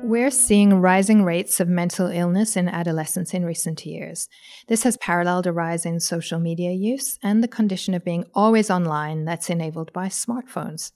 We're seeing rising rates of mental illness in adolescents in recent years. This has paralleled a rise in social media use and the condition of being always online that's enabled by smartphones.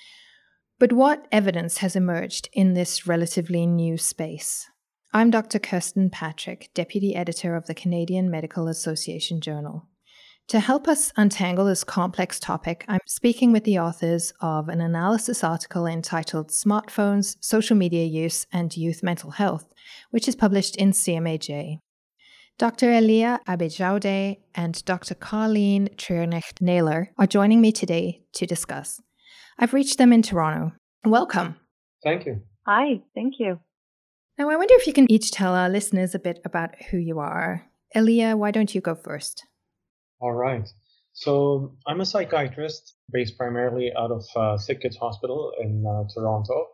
But what evidence has emerged in this relatively new space? I'm Dr. Kirsten Patrick, Deputy Editor of the Canadian Medical Association Journal. To help us untangle this complex topic, I'm speaking with the authors of an analysis article entitled Smartphones, Social Media Use, and Youth Mental Health, which is published in CMAJ. Dr. Elia Abejaude and Dr. Carleen Treurnecht-Naylor are joining me today to discuss. I've reached them in Toronto. Welcome. Thank you. Hi, thank you. Now, I wonder if you can each tell our listeners a bit about who you are. Elia, why don't you go first? All right. So I'm a psychiatrist based primarily out of SickKids Hospital in Toronto.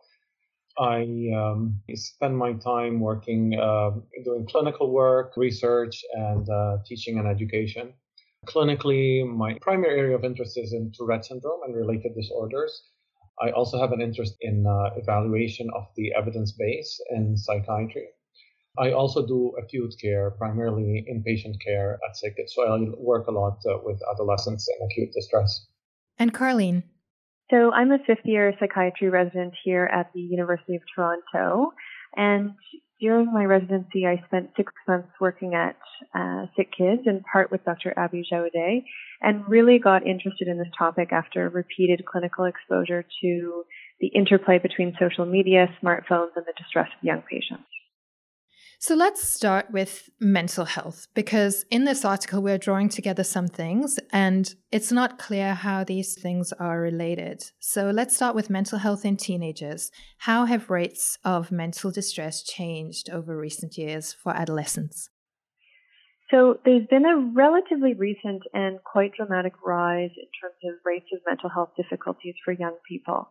I spend my time working, doing clinical work, research, and teaching and education. Clinically, my primary area of interest is in Tourette syndrome and related disorders. I also have an interest in evaluation of the evidence base in psychiatry. I also do acute care, primarily inpatient care at SickKids. So I work a lot with adolescents in acute distress. And Carleen? So I'm a fifth-year psychiatry resident here at the University of Toronto. And during my residency, I spent 6 months working at SickKids, in part with Dr. Abejaude, and really got interested in this topic after repeated clinical exposure to the interplay between social media, smartphones, and the distress of young patients. So let's start with mental health, because in this article, we're drawing together some things, and it's not clear how these things are related. So let's start with mental health in teenagers. How have rates of mental distress changed over recent years for adolescents? So there's been a relatively recent and quite dramatic rise in terms of rates of mental health difficulties for young people.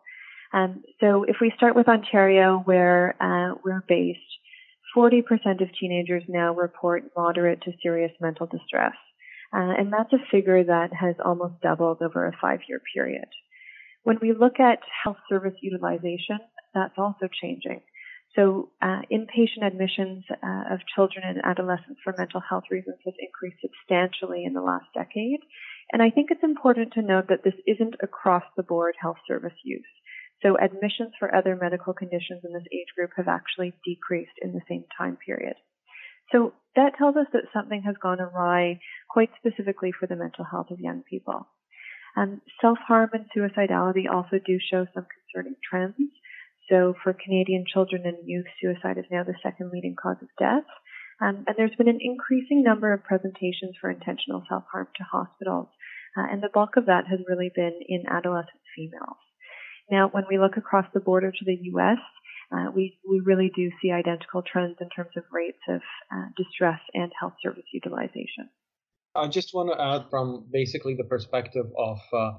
So if we start with Ontario, where we're based, 40% of teenagers now report moderate to serious mental distress. And that's a figure that has almost doubled over a 5-year period. When we look at health service utilization, that's also changing. So inpatient admissions of children and adolescents for mental health reasons has increased substantially in the last decade. And I think it's important to note that this isn't across the board health service use. So admissions for other medical conditions in this age group have actually decreased in the same time period. So that tells us that something has gone awry quite specifically for the mental health of young people. Self-harm and suicidality also do show some concerning trends. So for Canadian children and youth, suicide is now the second leading cause of death. And there's been an increasing number of presentations for intentional self-harm to hospitals. And the bulk of that has really been in adolescent females. Now, when we look across the border to the U.S., we really do see identical trends in terms of rates of distress and health service utilization. I just want to add from basically the perspective of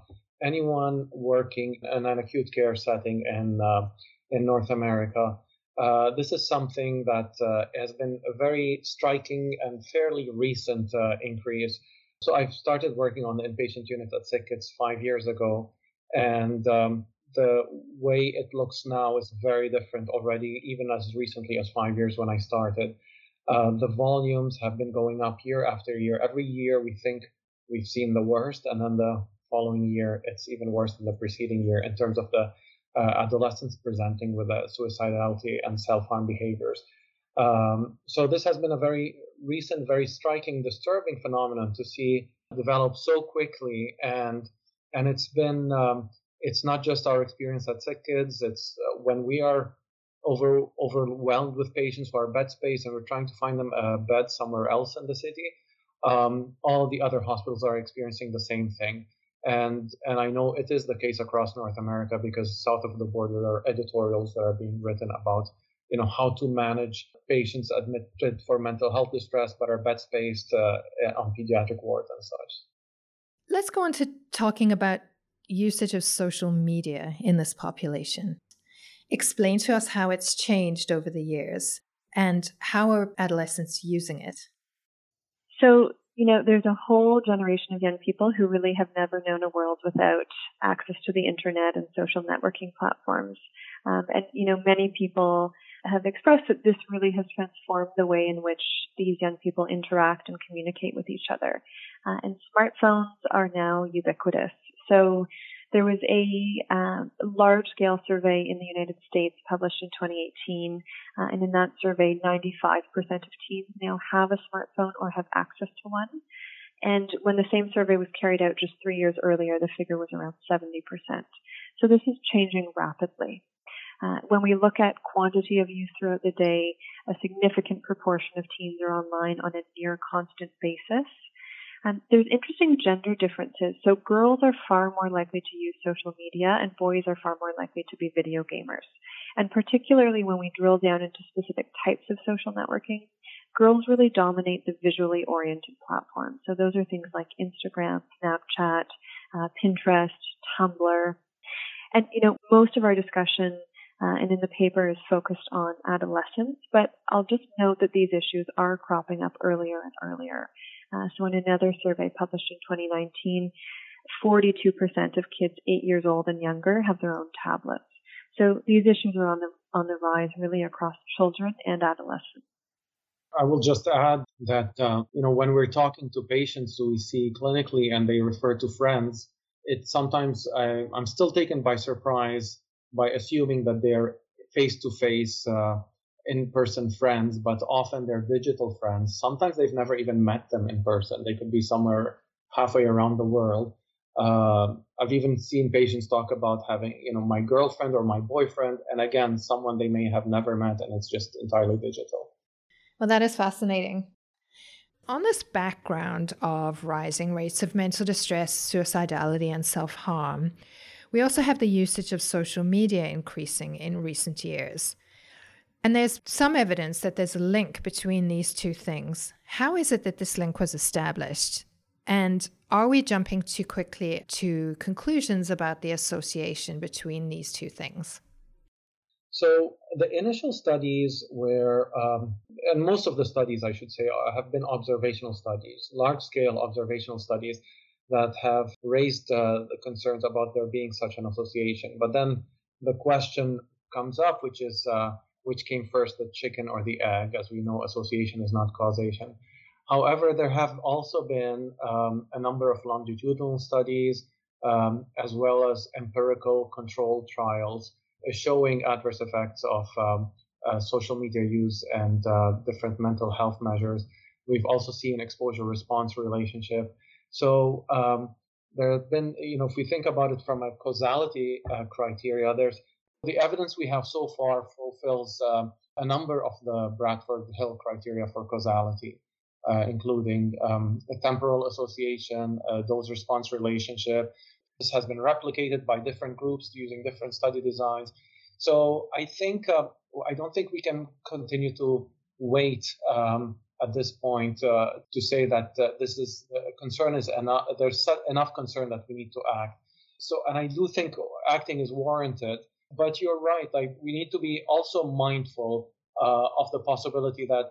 anyone working in an acute care setting in North America. This is something that has been a very striking and fairly recent increase. So I've started working on the inpatient unit at SickKids 5 years ago, and the way it looks now is very different already, even as recently as 5 years when I started. The volumes have been going up year after year. Every year we think we've seen the worst, and then the following year it's even worse than the preceding year in terms of the adolescents presenting with suicidality and self-harm behaviors. So this has been a very recent, very striking, disturbing phenomenon to see develop so quickly, and it's been it's not just our experience at SickKids. It's when we are overwhelmed with patients for our bed space and we're trying to find them a bed somewhere else in the city. All the other hospitals are experiencing the same thing. And I know it is the case across North America because south of the border there are editorials that are being written about, how to manage patients admitted for mental health distress but are bed spaced on pediatric wards and such. Let's go on to talking about usage of social media in this population. Explain to us how it's changed over the years and how are adolescents using it? So, there's a whole generation of young people who really have never known a world without access to the internet and social networking platforms. And many people have expressed that this really has transformed the way in which these young people interact and communicate with each other. And smartphones are now ubiquitous. So there was a large-scale survey in the United States published in 2018, and in that survey, 95% of teens now have a smartphone or have access to one. And when the same survey was carried out just 3 years earlier, the figure was around 70%. So this is changing rapidly. When we look at quantity of use throughout the day, a significant proportion of teens are online on a near constant basis. There's interesting gender differences. So girls are far more likely to use social media and boys are far more likely to be video gamers. And particularly when we drill down into specific types of social networking, girls really dominate the visually oriented platforms. So those are things like Instagram, Snapchat, Pinterest, Tumblr. And, most of our discussion and in the paper is focused on adolescents, but I'll just note that these issues are cropping up earlier and earlier. So in another survey published in 2019, 42% of kids 8 years old and younger have their own tablets. So these issues are on the rise really across children and adolescents. I will just add that, when we're talking to patients who we see clinically and they refer to friends, sometimes I'm still taken by surprise by assuming that they're face-to-face, in-person friends, but often they're digital friends. Sometimes they've never even met them in person. They could be somewhere halfway around the world. I've even seen patients talk about having, my girlfriend or my boyfriend, and again, someone they may have never met, and it's just entirely digital. Well, that is fascinating. On this background of rising rates of mental distress, suicidality, and self-harm, we also have the usage of social media increasing in recent years. And there's some evidence that there's a link between these two things. How is it that this link was established? And are we jumping too quickly to conclusions about the association between these two things? So the initial studies were, and most of the studies, I should say, have been observational studies, large-scale observational studies that have raised the concerns about there being such an association. But then the question comes up, which is, which came first, the chicken or the egg? As we know, association is not causation. However, there have also been a number of longitudinal studies, as well as empirical controlled trials showing adverse effects of social media use and different mental health measures. We've also seen exposure-response relationship. So there have been, if we think about it from a causality criteria, the evidence we have so far fulfills a number of the Bradford Hill criteria for causality, including a temporal association, dose-response relationship. This has been replicated by different groups using different study designs. So I don't think we can continue to wait at this point to say that this is concern is enough. There's enough concern that we need to act. So, and I do think acting is warranted. But you're right. Like, we need to be also mindful of the possibility that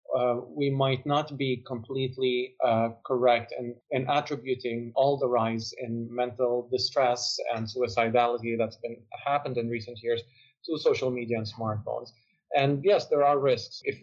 we might not be completely correct in attributing all the rise in mental distress and suicidality that's happened in recent years to social media and smartphones. And yes, there are risks. If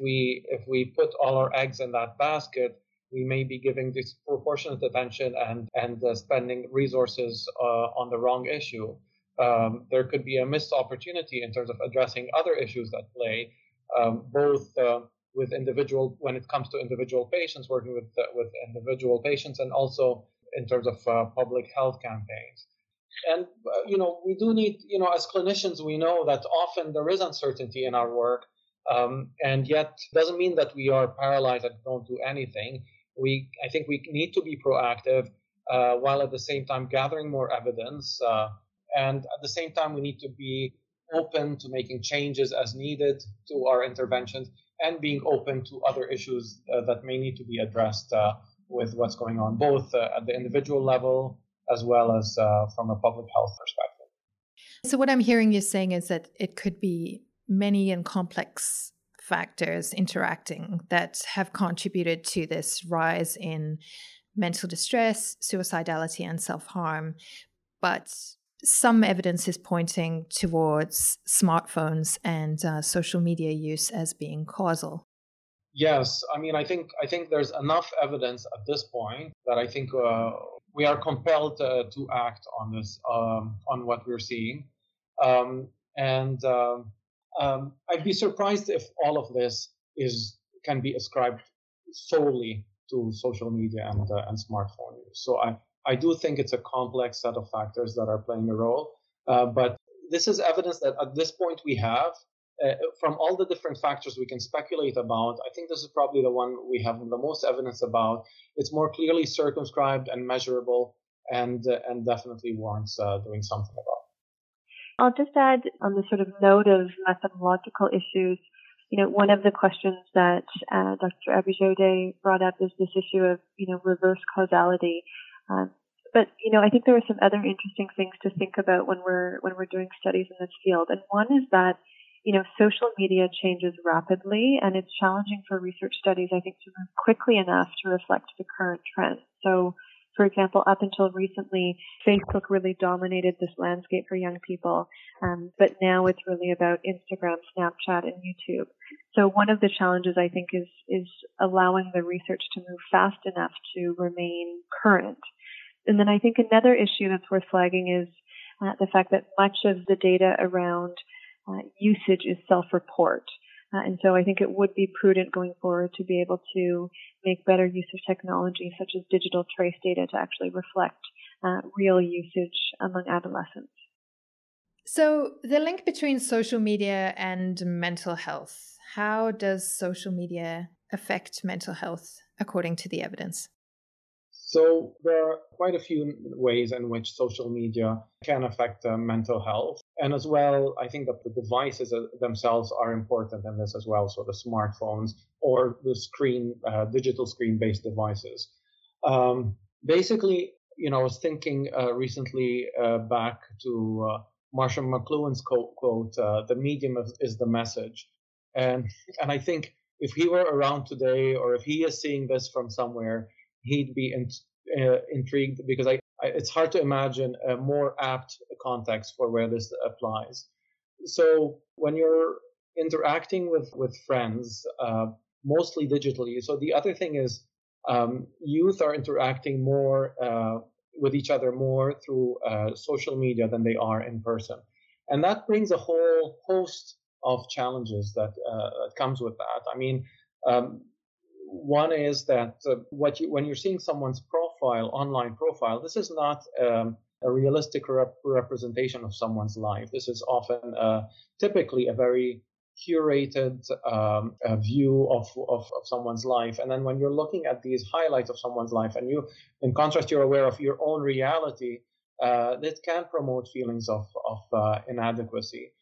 we put all our eggs in that basket, we may be giving disproportionate attention and spending resources on the wrong issue. There could be a missed opportunity in terms of addressing other issues that play, both with when it comes to individual patients, working with individual patients, and also in terms of public health campaigns. And, we do need, as clinicians, we know that often there is uncertainty in our work, and yet doesn't mean that we are paralyzed and don't do anything. I think we need to be proactive while at the same time gathering more evidence. And at the same time, we need to be open to making changes as needed to our interventions and being open to other issues that may need to be addressed with what's going on, both at the individual level as well as from a public health perspective. So what I'm hearing you saying is that it could be many and complex factors interacting that have contributed to this rise in mental distress, suicidality, and self-harm. But some evidence is pointing towards smartphones and social media use as being causal. Yes, I mean, I think there's enough evidence at this point that I think we are compelled to act on this, on what we're seeing, and I'd be surprised if all of this can be ascribed solely to social media and smartphone use. So I do think it's a complex set of factors that are playing a role, but this is evidence that at this point we have. From all the different factors we can speculate about, I think this is probably the one we have the most evidence about. It's more clearly circumscribed and measurable, and definitely warrants doing something about. I'll just add on the sort of note of methodological issues. One of the questions that Dr. Aboujaoudeh brought up is this issue of reverse causality. But I think there are some other interesting things to think about when we're doing studies in this field. And one is that social media changes rapidly, and it's challenging for research studies, I think, to move quickly enough to reflect the current trends. So, for example, up until recently, Facebook really dominated this landscape for young people, but now it's really about Instagram, Snapchat, and YouTube. So one of the challenges, I think, is allowing the research to move fast enough to remain current. And then I think another issue that's worth flagging is the fact that much of the data around usage is self-report. And so I think it would be prudent going forward to be able to make better use of technology such as digital trace data to actually reflect real usage among adolescents. So the link between social media and mental health, how does social media affect mental health according to the evidence? So there are quite a few ways in which social media can affect mental health. And as well, I think that the devices themselves are important in this as well. So the smartphones or the digital screen-based devices. Basically, I was thinking recently back to Marshall McLuhan's quote, "The medium is the message." And I think if he were around today, or if he is seeing this from somewhere, he'd be intrigued, because it's hard to imagine a more apt context for where this applies. So when you're interacting with friends, mostly digitally. So the other thing is youth are interacting more with each other more through social media than they are in person. And that brings a whole host of challenges that comes with that. I mean, one is that when you're seeing someone's online profile, this is not a realistic representation of someone's life. This is often typically a very curated view of someone's life. And then when you're looking at these highlights of someone's life, and in contrast, you're aware of your own reality, that can promote feelings of inadequacy.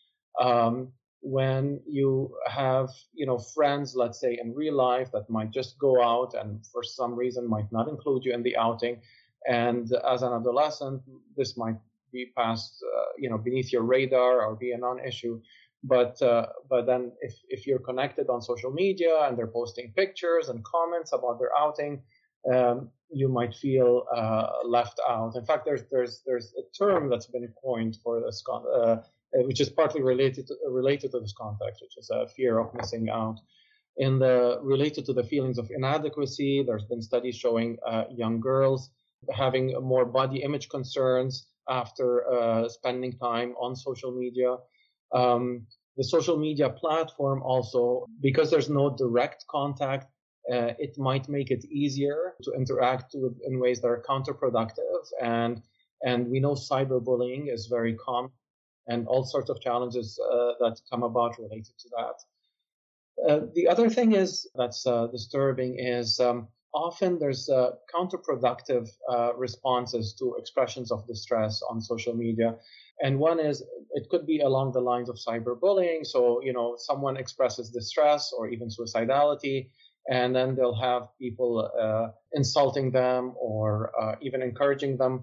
When you have, friends, let's say in real life, that might just go out and for some reason might not include you in the outing. And as an adolescent, this might be passed, beneath your radar or be a non-issue. But then if you're connected on social media and they're posting pictures and comments about their outing, you might feel left out. In fact, there's a term that's been coined for this, which is partly related to this context, which is a fear of missing out. Related to the feelings of inadequacy, there's been studies showing young girls having more body image concerns after spending time on social media. The social media platform also, because there's no direct contact, it might make it easier to interact in ways that are counterproductive. And we know cyberbullying is very common, and all sorts of challenges that come about related to that. The other thing that's disturbing is often there's counterproductive responses to expressions of distress on social media. And one is, it could be along the lines of cyberbullying. So, someone expresses distress or even suicidality, and then they'll have people insulting them or even encouraging them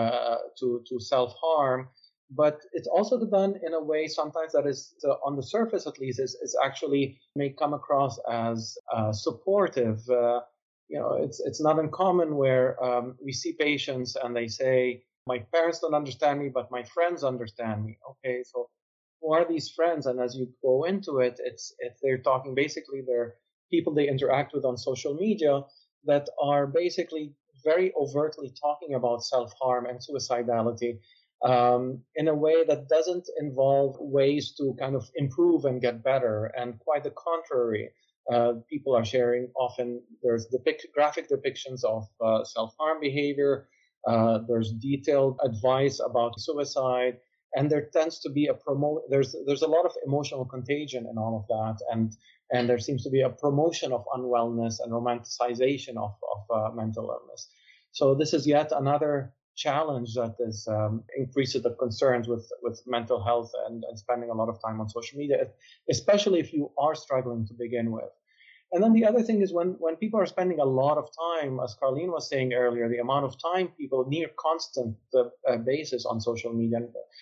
to self-harm. But it's also done in a way sometimes that is, on the surface at least, is actually may come across as supportive. It's not uncommon where we see patients and they say, My parents don't understand me, but my friends understand me. Okay, so who are these friends? And as you go into it, it's they're talking basically they're people they interact with on social media that are basically very overtly talking about self-harm and suicidality in a way that doesn't involve ways to kind of improve and get better. And quite the contrary, people are sharing often there's graphic depictions of self-harm behavior. There's detailed advice about suicide, and there tends to be there's a lot of emotional contagion in all of that, and there seems to be a promotion of unwellness and romanticization of mental illness. So this is yet another challenge that is increases the concerns with mental health and spending a lot of time on social media, especially if you are struggling to begin with. And then the other thing is when people are spending a lot of time, as Carleen was saying earlier, the amount of time people near constant basis on social media,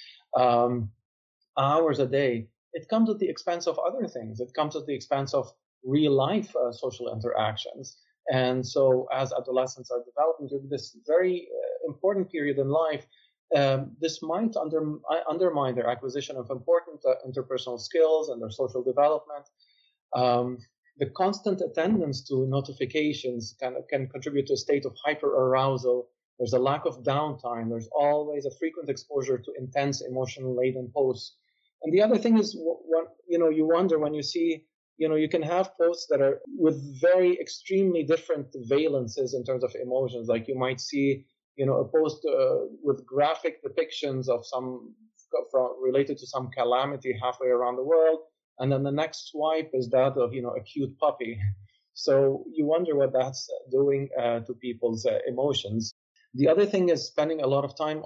hours a day, it comes at the expense of other things. It comes at the expense of real life social interactions. And so as adolescents are developing through this very important period in life, this might undermine their acquisition of important interpersonal skills and their social development. The constant attendance to notifications can contribute to a state of hyperarousal. There's a lack of downtime. There's always a frequent exposure to intense emotion-laden posts. And the other thing is, you wonder when you see, you can have posts that are with very extremely different valences in terms of emotions. Like you might see, a post with graphic depictions of related to some calamity halfway around the world. And then the next swipe is that of, a cute puppy. So you wonder what that's doing to people's emotions. The other thing is spending a lot of time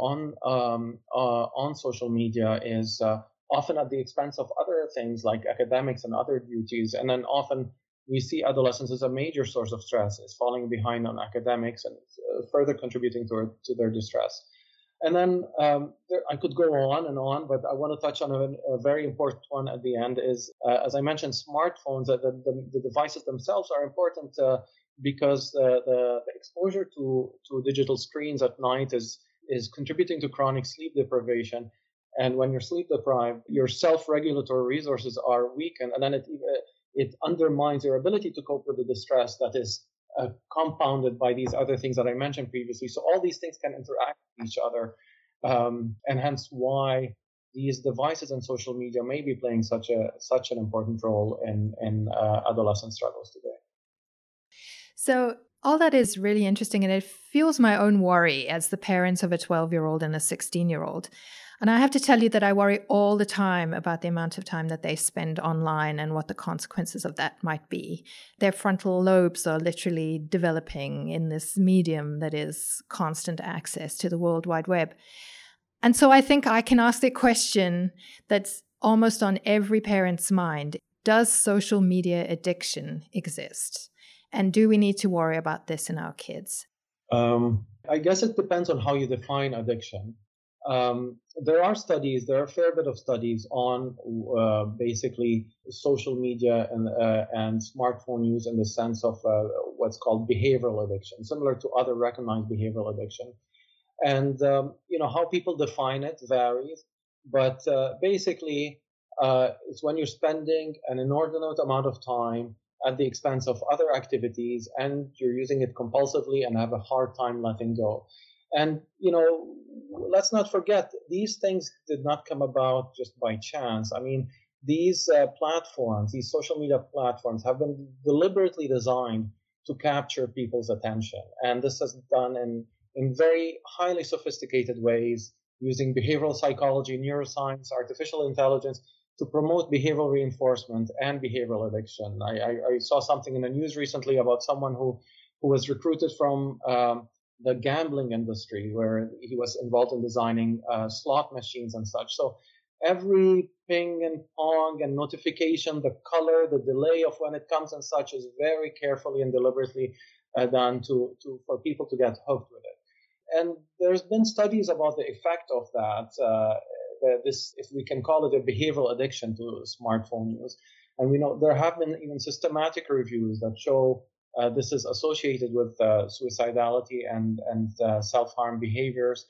on social media is often at the expense of other things like academics and other duties. And then often we see adolescence as a major source of stress, is falling behind on academics and further contributing to their distress. And then I could go on, but I want to touch on a very important one at the end is, as I mentioned, smartphones. The devices themselves are important because the exposure to digital screens at night is contributing to chronic sleep deprivation. And when you're sleep deprived, your self-regulatory resources are weakened, and then it undermines your ability to cope with the distress that is compounded by these other things that I mentioned previously. So all these things can interact with each other, and hence why these devices and social media may be playing such an important role in adolescent struggles today. So all that is really interesting, and it fuels my own worry as the parents of a 12-year-old and a 16-year-old. And I have to tell you that I worry all the time about the amount of time that they spend online and what the consequences of that might be. Their frontal lobes are literally developing in this medium that is constant access to the World Wide Web. And so I think I can ask the question that's almost on every parent's mind. Does social media addiction exist? And do we need to worry about this in our kids? I guess it depends on how you define addiction. There are a fair bit of studies on basically social media and smartphone use in the sense of what's called behavioral addiction, similar to other recognized behavioral addiction. And, how people define it varies, but basically it's when you're spending an inordinate amount of time at the expense of other activities and you're using it compulsively and have a hard time letting go. And, let's not forget, these things did not come about just by chance. I mean, these these social media platforms have been deliberately designed to capture people's attention. And this is done in very highly sophisticated ways, using behavioral psychology, neuroscience, artificial intelligence to promote behavioral reinforcement and behavioral addiction. I saw something in the news recently about someone who was recruited from the gambling industry, where he was involved in designing slot machines and such. So every ping and pong and notification, the color, the delay of when it comes and such is very carefully and deliberately done for people to get hooked with it. And there's been studies about the effect of that, this, if we can call it a behavioral addiction to smartphone use. And we know there have been even systematic reviews that show this is associated with suicidality and self-harm behaviors.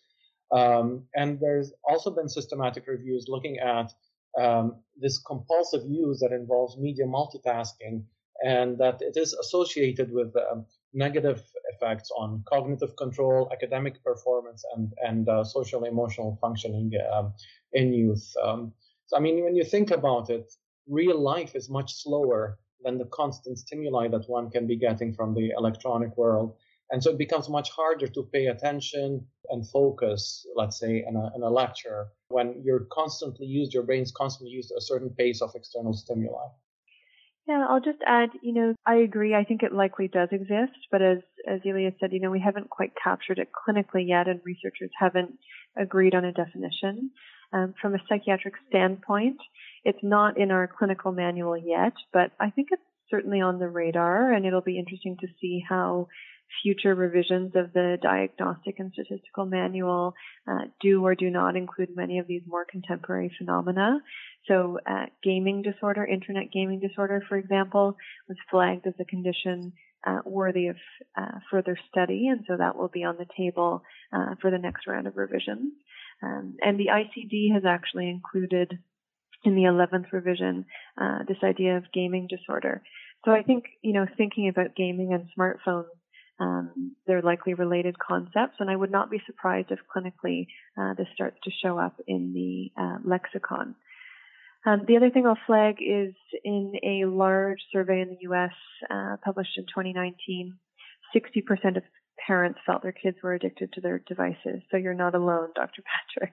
And there's also been systematic reviews looking at this compulsive use that involves media multitasking, and that it is associated with negative effects on cognitive control, academic performance, and social emotional functioning in youth. So, I mean, when you think about it, real life is much slower than the constant stimuli that one can be getting from the electronic world. And so it becomes much harder to pay attention and focus, let's say, in a lecture when your brain's constantly used at a certain pace of external stimuli. Yeah, I'll just add, I agree. I think it likely does exist, but as Ilya said, we haven't quite captured it clinically yet, and researchers haven't agreed on a definition. From a psychiatric standpoint, it's not in our clinical manual yet, but I think it's certainly on the radar, and it'll be interesting to see how future revisions of the Diagnostic and Statistical Manual do or do not include many of these more contemporary phenomena. So gaming disorder, internet gaming disorder, for example, was flagged as a condition worthy of further study, and so that will be on the table for the next round of revisions. And the ICD has actually included in the 11th revision this idea of gaming disorder. So I think, thinking about gaming and smartphones, they're likely related concepts, and I would not be surprised if clinically this starts to show up in the lexicon. The other thing I'll flag is in a large survey in the U.S. Published in 2019, 60% of parents felt their kids were addicted to their devices. So you're not alone, Dr. Patrick.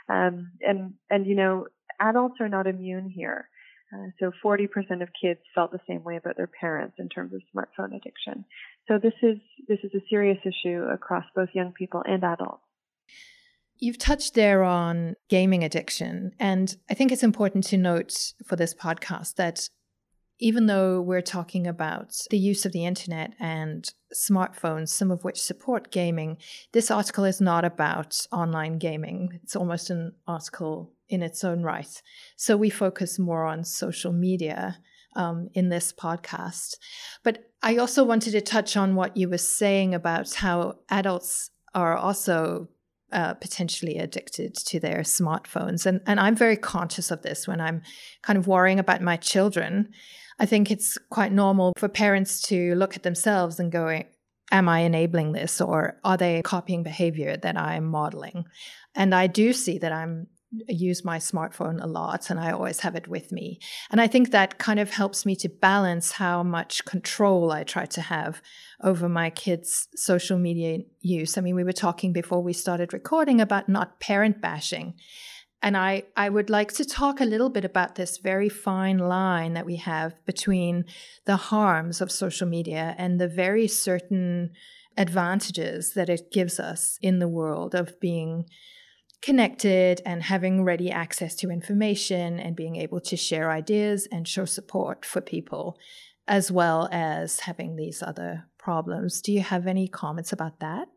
And adults are not immune here. So 40% of kids felt the same way about their parents in terms of smartphone addiction. So this is a serious issue across both young people and adults. You've touched there on gaming addiction, and I think it's important to note for this podcast that even though we're talking about the use of the internet and smartphones, some of which support gaming, this article is not about online gaming. It's almost an article in its own right. So we focus more on social media in this podcast. But I also wanted to touch on what you were saying about how adults are also potentially addicted to their smartphones. And I'm very conscious of this when I'm kind of worrying about my children. I think it's quite normal for parents to look at themselves and go, am I enabling this, or are they copying behavior that I'm modeling? And I do see that I use my smartphone a lot, and I always have it with me. And I think that kind of helps me to balance how much control I try to have over my kids' social media use. I mean, we were talking before we started recording about not parent bashing. And I would like to talk a little bit about this very fine line that we have between the harms of social media and the very certain advantages that it gives us in the world of being connected and having ready access to information and being able to share ideas and show support for people, as well as having these other problems. Do you have any comments about that?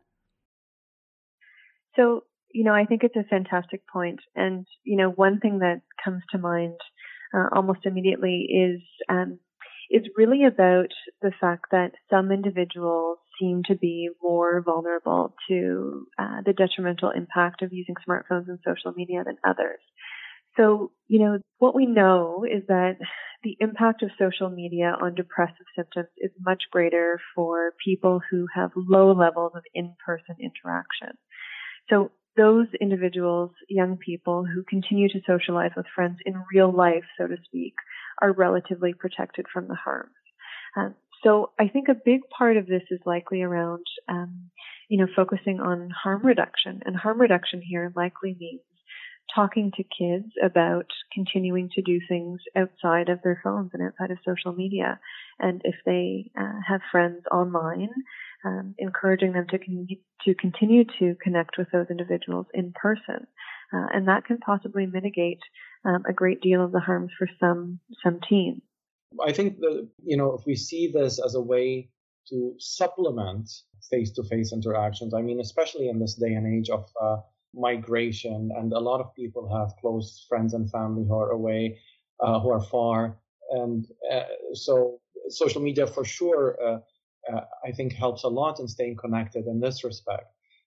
So, I think it's a fantastic point. And, one thing that comes to mind almost immediately is really about the fact that some individuals seem to be more vulnerable to the detrimental impact of using smartphones and social media than others. So, what we know is that the impact of social media on depressive symptoms is much greater for people who have low levels of in-person interaction. So those individuals, young people who continue to socialize with friends in real life, so to speak, are relatively protected from the harms. So I think a big part of this is likely around, focusing on harm reduction. And harm reduction here likely means talking to kids about continuing to do things outside of their phones and outside of social media. And if they have friends online, encouraging them to continue to connect with those individuals in person. And that can possibly mitigate a great deal of the harms for some teens. I think that, if we see this as a way to supplement face-to-face interactions, I mean, especially in this day and age of migration, and a lot of people have close friends and family who are away, who are far. And so social media for sure, I think helps a lot in staying connected in this respect.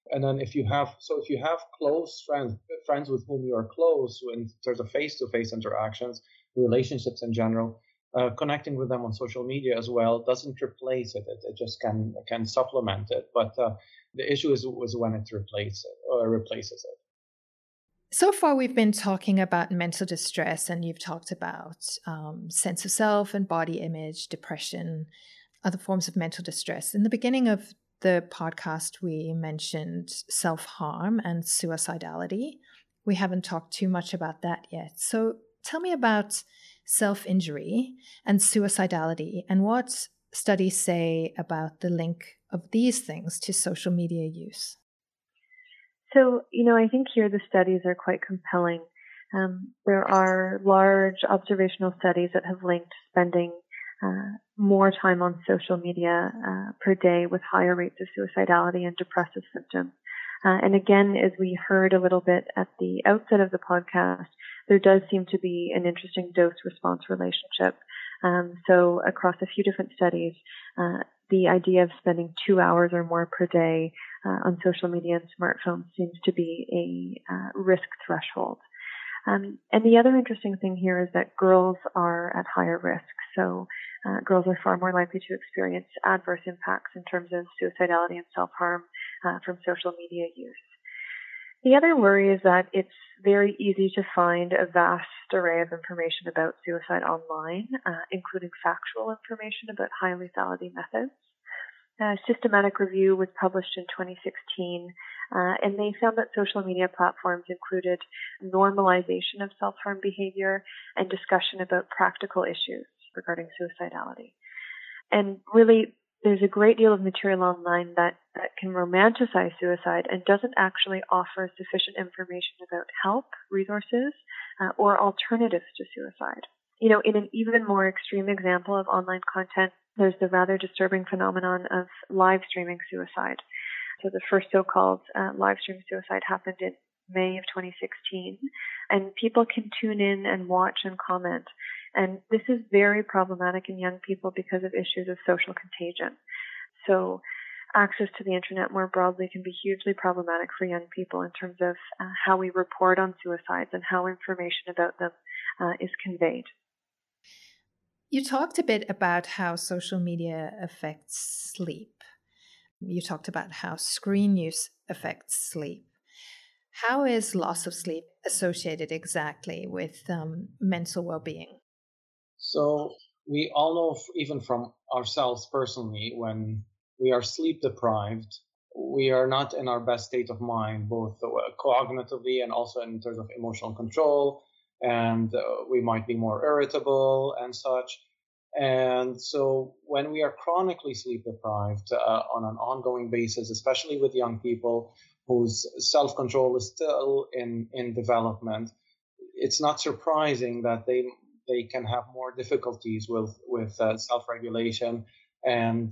And then if you have close friends with whom you are close in terms of face-to-face interactions, relationships in general, connecting with them on social media as well doesn't replace it. It just can supplement it. But the issue is when it replaces it. So far, we've been talking about mental distress, and you've talked about sense of self and body image, depression, other forms of mental distress. In the beginning of the podcast, we mentioned self-harm and suicidality. We haven't talked too much about that yet. So tell me about self-injury and suicidality and what studies say about the link of these things to social media use. So, I think here the studies are quite compelling. There are large observational studies that have linked spending more time on social media per day with higher rates of suicidality and depressive symptoms. And again, as we heard a little bit at the outset of the podcast, there does seem to be an interesting dose-response relationship. So across a few different studies, the idea of spending 2 hours or more per day on social media and smartphones seems to be a risk threshold. And the other interesting thing here is that girls are at higher risk. So girls are far more likely to experience adverse impacts in terms of suicidality and self-harm from social media use. The other worry is that it's very easy to find a vast array of information about suicide online, including factual information about high lethality methods. A systematic review was published in 2016, and they found that social media platforms included normalization of self-harm behavior and discussion about practical issues regarding suicidality. And really, there's a great deal of material online that can romanticize suicide and doesn't actually offer sufficient information about help, resources, or alternatives to suicide. In an even more extreme example of online content, there's the rather disturbing phenomenon of live streaming suicide. So the first so-called live stream suicide happened in May of 2016, and people can tune in and watch and comment. And this is very problematic in young people because of issues of social contagion. So access to the internet more broadly can be hugely problematic for young people in terms of how we report on suicides and how information about them is conveyed. You talked a bit about how social media affects sleep. You talked about how screen use affects sleep. How is loss of sleep associated exactly with mental well-being? So we all know, even from ourselves personally, when we are sleep deprived, we are not in our best state of mind, both cognitively and also in terms of emotional control, and we might be more irritable and such. And so when we are chronically sleep deprived on an ongoing basis, especially with young people whose self-control is still in development, it's not surprising that they can have more difficulties with self-regulation, and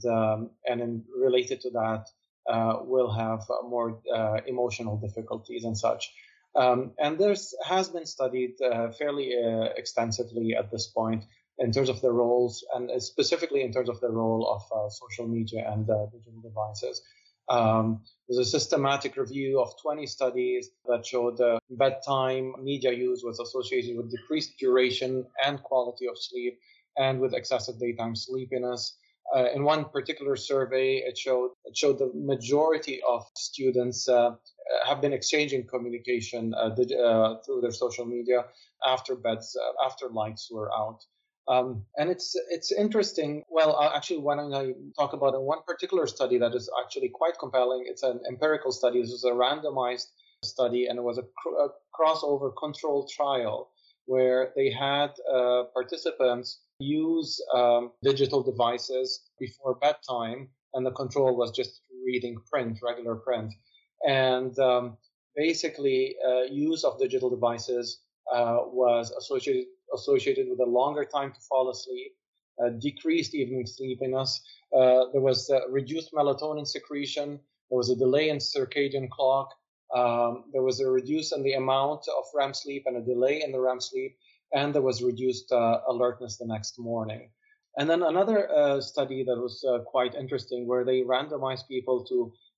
related to that, will have more emotional difficulties and such. And there's has been studied fairly extensively at this point in terms of the roles, and specifically in terms of the role of social media and digital devices. There's a systematic review of 20 studies that showed bedtime media use was associated with decreased duration and quality of sleep and with excessive daytime sleepiness. In one particular survey, it showed the majority of students have been exchanging communication through their social media after lights were out. And it's interesting. Well, actually, when I talk about one particular study that is actually quite compelling, it's an empirical study. This was a randomized study, and it was a crossover control trial where they had participants use digital devices before bedtime, and the control was just reading regular print. And basically, use of digital devices was associated with a longer time to fall asleep, decreased evening sleepiness. There was reduced melatonin secretion. There was a delay in circadian clock. There was a reduce in the amount of REM sleep and a delay in the REM sleep. And there was reduced alertness the next morning. And then another study that was quite interesting, where they randomized people to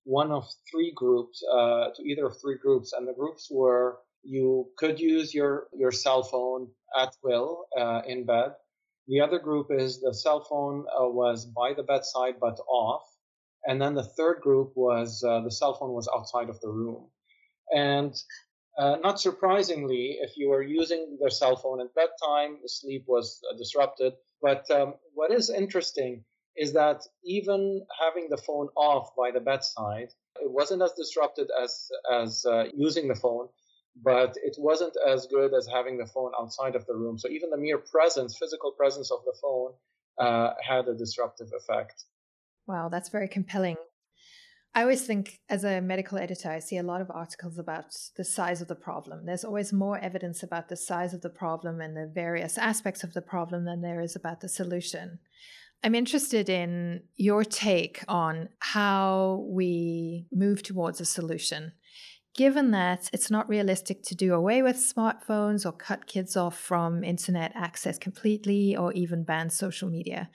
one of three groups, to either of three groups. And the groups were you could use your cell phone at will in bed. The other group is the cell phone was by the bedside but off. And then the third group was the cell phone was outside of the room. And not surprisingly, if you were using the cell phone at bedtime, the sleep was disrupted. But what is interesting is that even having the phone off by the bedside, it wasn't as disrupted as using the phone, but it wasn't as good as having the phone outside of the room. So even the mere presence, physical presence of the phone, had a disruptive effect. Wow, that's very compelling. I always think, as a medical editor, I see a lot of articles about the size of the problem. There's always more evidence about the size of the problem and the various aspects of the problem than there is about the solution. I'm interested in your take on how we move towards a solution. Given that it's not realistic to do away with smartphones or cut kids off from internet access completely or even ban social media,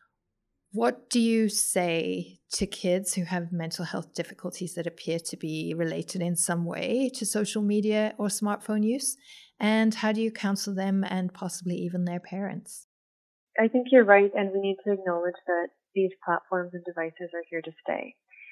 what do you say to kids who have mental health difficulties that appear to be related in some way to social media or smartphone use? And how do you counsel them and possibly even their parents? I think you're right, and we need to acknowledge that these platforms and devices are here to stay.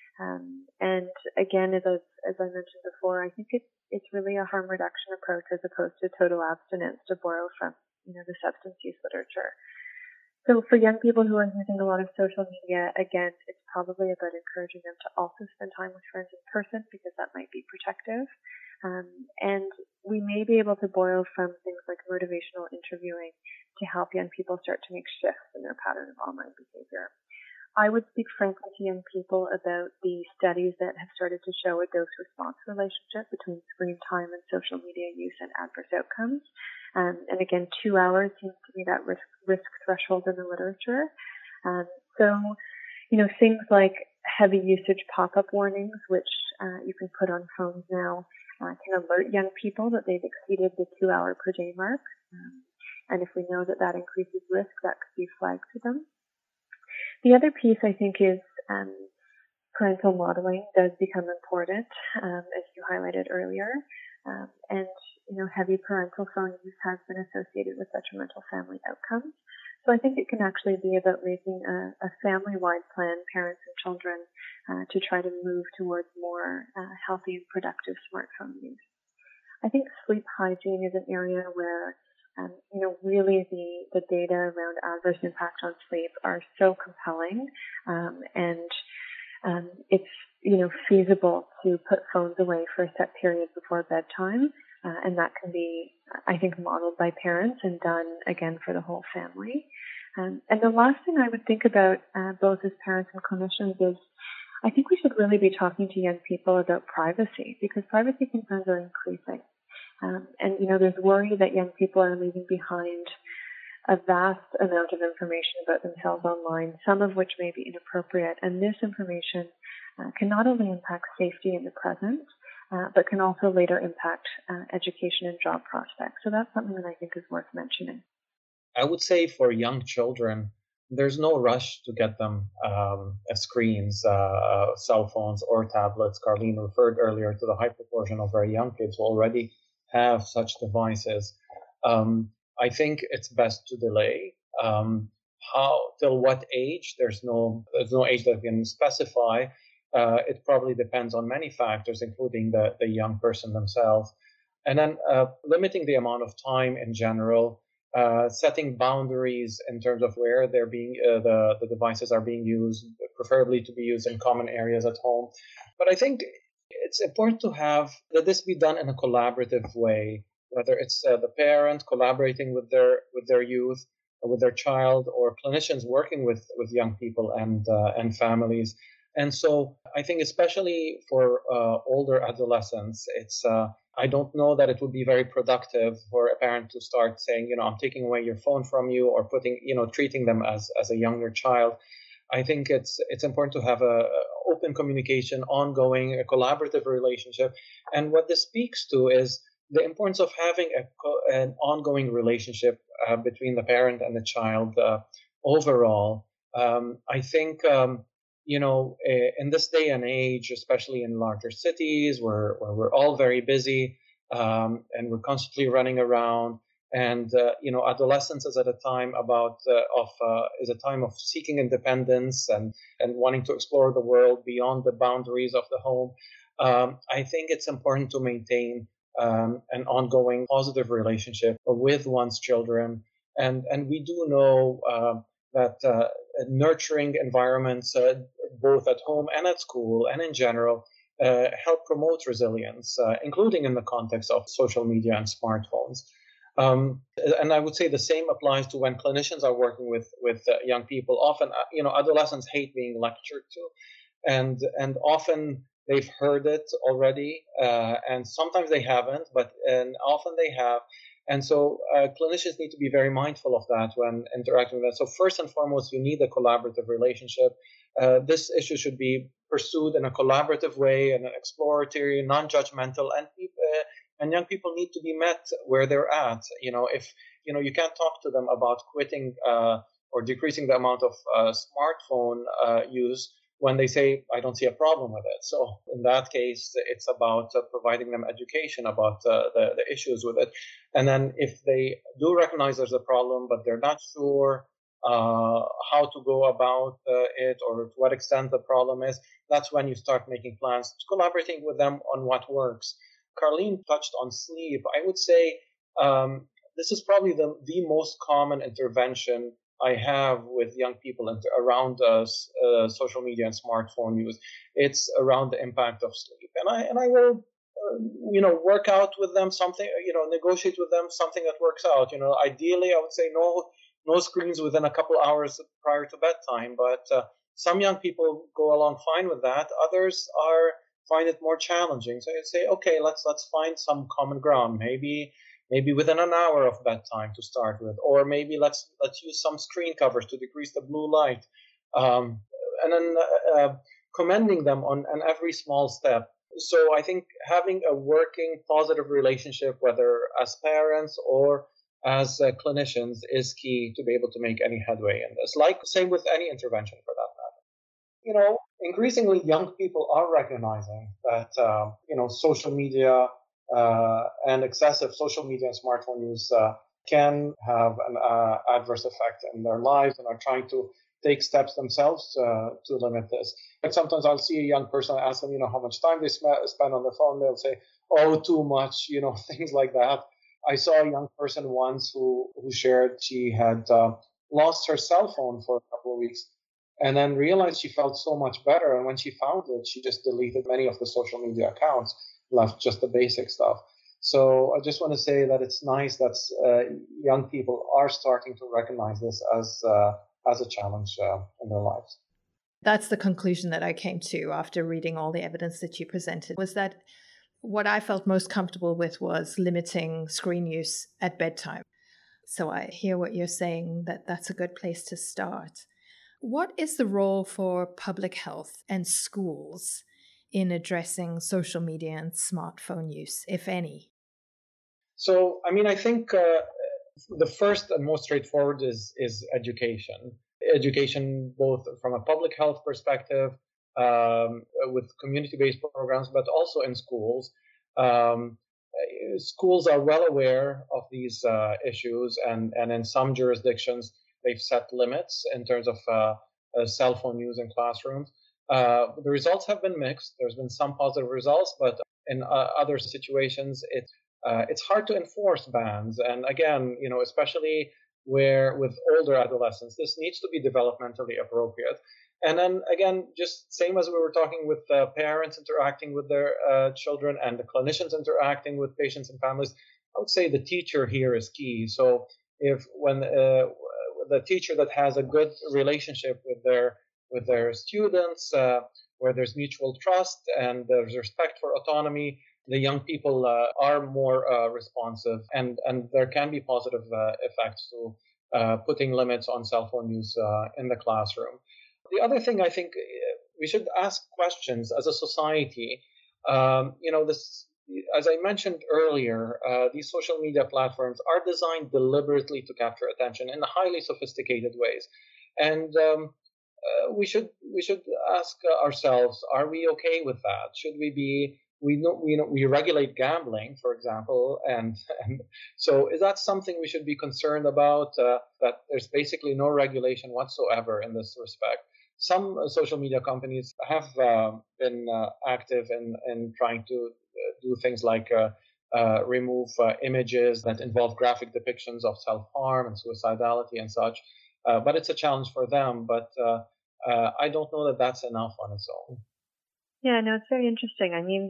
And again, as I mentioned before, I think it's really a harm reduction approach as opposed to total abstinence, to borrow from the substance use literature. So for young people who are using a lot of social media, again, it's probably about encouraging them to also spend time with friends in person because that might be protective. And we may be able to borrow from things like motivational interviewing to help young people start to make shifts in their pattern of online behavior. I would speak frankly to young people about the studies that have started to show a dose-response relationship between screen time and social media use and adverse outcomes. And again, 2 hours seems to be that risk threshold in the literature. So, things like heavy usage pop-up warnings, which you can put on phones now, can alert young people that they've exceeded the 2 hour per day mark. And if we know that increases risk, that could be flagged to them. The other piece, I think, is parental modeling does become important, as you highlighted earlier. And heavy parental phone use has been associated with detrimental family outcomes. So I think it can actually be about making a family-wide plan, parents and children, to try to move towards more healthy and productive smartphone use. I think sleep hygiene is an area where really the data around adverse impact on sleep are so compelling, and it's feasible to put phones away for a set period before bedtime, and that can be, I think, modeled by parents and done again for the whole family. And the last thing I would think about, both as parents and clinicians, is I think we should really be talking to young people about privacy, because privacy concerns are increasing. And there's worry that young people are leaving behind a vast amount of information about themselves online, some of which may be inappropriate. And this information can not only impact safety in the present, but can also later impact education and job prospects. So that's something that I think is worth mentioning. I would say for young children, there's no rush to get them screens, cell phones, or tablets. Carleen referred earlier to the high proportion of very young kids who already have such devices. I think it's best to delay. How till what age? There's no age that we can specify. It probably depends on many factors, including the young person themselves, and then limiting the amount of time in general. Setting boundaries in terms of where they're being the devices are being used, preferably to be used in common areas at home. But I think it's important to have that this be done in a collaborative way, whether it's the parent collaborating with their youth, or with their child, or clinicians working with young people and families. And so I think especially for older adolescents, it's I don't know that it would be very productive for a parent to start saying, I'm taking away your phone from you, or treating them as a younger child. I think it's important to have a open communication, ongoing, a collaborative relationship. And what this speaks to is the importance of having an ongoing relationship between the parent and the child overall. I think in this day and age, especially in larger cities where we're all very busy, and we're constantly running around. And adolescence is at a time is a time of seeking independence and wanting to explore the world beyond the boundaries of the home. I think it's important to maintain an ongoing positive relationship with one's children, and we do know that nurturing environments, both at home and at school and in general, help promote resilience, including in the context of social media and smartphones. And I would say the same applies to when clinicians are working with young people. Often, adolescents hate being lectured to, and often they've heard it already, and sometimes they haven't, and often they have. And so clinicians need to be very mindful of that when interacting with that. So first and foremost, you need a collaborative relationship. This issue should be pursued in a collaborative way, in an exploratory, non-judgmental, and young people need to be met where they're at. If you can't talk to them about quitting or decreasing the amount of smartphone use when they say, I don't see a problem with it. So in that case, it's about providing them education about the issues with it. And then if they do recognize there's a problem, but they're not sure how to go about it or to what extent the problem is, that's when you start making plans, collaborating with them on what works. Carleen touched on sleep. I would say this is probably the most common intervention I have with young people around social media and smartphone use. It's around the impact of sleep, and I will work out with them something, negotiate with them something that works out. Ideally, I would say no screens within a couple hours prior to bedtime, but some young people go along fine with that. Others find it more challenging. So I'd say, okay, let's find some common ground. Maybe within an hour of bedtime to start with, or maybe let's use some screen covers to decrease the blue light, and then commending them on every small step. So I think having a working positive relationship, whether as parents or as clinicians, is key to be able to make any headway in this. Like, same with any intervention for that matter. Increasingly young people are recognizing that, social media and excessive social media and smartphone use can have an adverse effect in their lives, and are trying to take steps themselves to limit this. Like sometimes I'll see a young person, ask them, how much time they spend on their phone. They'll say, oh, too much, things like that. I saw a young person once who shared she had lost her cell phone for a couple of weeks, and then realized she felt so much better. And when she found it, she just deleted many of the social media accounts, left just the basic stuff. So I just want to say that it's nice that young people are starting to recognize this as a challenge in their lives. That's the conclusion that I came to after reading all the evidence that you presented, was that what I felt most comfortable with was limiting screen use at bedtime. So I hear what you're saying, that that's a good place to start. What is the role for public health and schools in addressing social media and smartphone use, if any? So, I think the first and most straightforward is education. Education, both from a public health perspective, with community-based programs, but also in schools. Schools are well aware of these issues, and in some jurisdictions, they've set limits in terms of cell phone use in classrooms. The results have been mixed. There's been some positive results, but in other situations, it's hard to enforce bans. And again, especially where with older adolescents, this needs to be developmentally appropriate. And then again, just same as we were talking with parents interacting with their children and the clinicians interacting with patients and families, I would say the teacher here is key. So when the teacher that has a good relationship with their students, where there's mutual trust and there's respect for autonomy, the young people are more responsive, and there can be positive effects to putting limits on cell phone use in the classroom. The other thing, I think we should ask questions as a society. This, as I mentioned earlier, these social media platforms are designed deliberately to capture attention in highly sophisticated ways. And we should ask ourselves: are we okay with that? Should we be? We regulate gambling, for example, and so is that something we should be concerned about? That there's basically no regulation whatsoever in this respect. Some social media companies have been active in trying to do things like remove images that involve graphic depictions of self-harm and suicidality and such. But it's a challenge for them. But I don't know that that's enough on its own. Yeah, no, it's very interesting. I mean,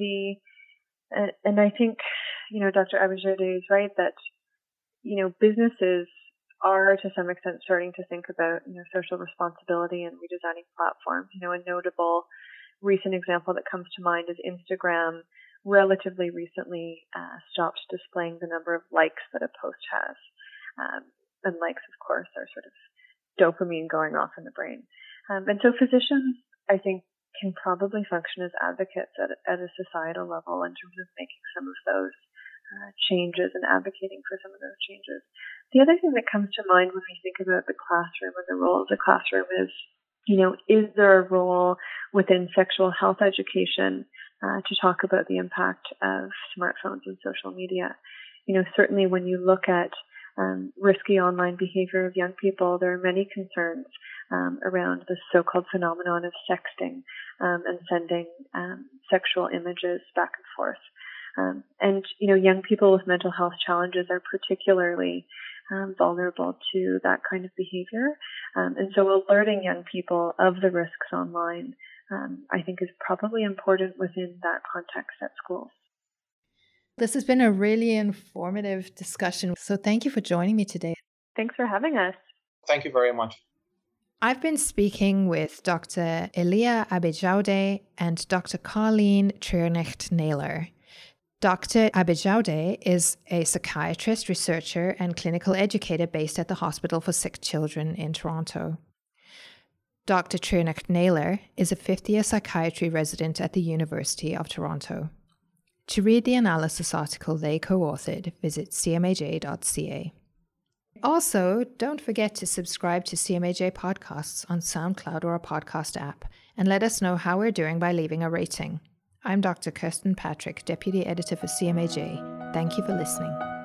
and I think, Dr. Abejade is right that, businesses are to some extent starting to think about, social responsibility and redesigning platforms. A notable recent example that comes to mind is Instagram relatively recently stopped displaying the number of likes that a post has. And likes, of course, are sort of dopamine going off in the brain. And so physicians, I think, can probably function as advocates at a societal level in terms of making some of those changes and advocating for some of those changes. The other thing that comes to mind when we think about the classroom and the role of the classroom is, is there a role within sexual health education to talk about the impact of smartphones and social media? Certainly when you look at risky online behavior of young people, there are many concerns around the so-called phenomenon of sexting and sending sexual images back and forth. And young people with mental health challenges are particularly vulnerable to that kind of behavior. And so alerting young people of the risks online, I think, is probably important within that context at schools. This has been a really informative discussion. So thank you for joining me today. Thanks for having us. Thank you very much. I've been speaking with Dr. Ilia Abejade and Dr. Colleen Treurnecht-Naylor. Dr. Abejade is a psychiatrist, researcher, and clinical educator based at the Hospital for Sick Children in Toronto. Dr. Treurnecht-Naylor is a fifth-year psychiatry resident at the University of Toronto. To read the analysis article they co-authored, visit cmaj.ca. Also, don't forget to subscribe to CMAJ podcasts on SoundCloud or a podcast app, and let us know how we're doing by leaving a rating. I'm Dr. Kirsten Patrick, Deputy Editor for CMAJ. Thank you for listening.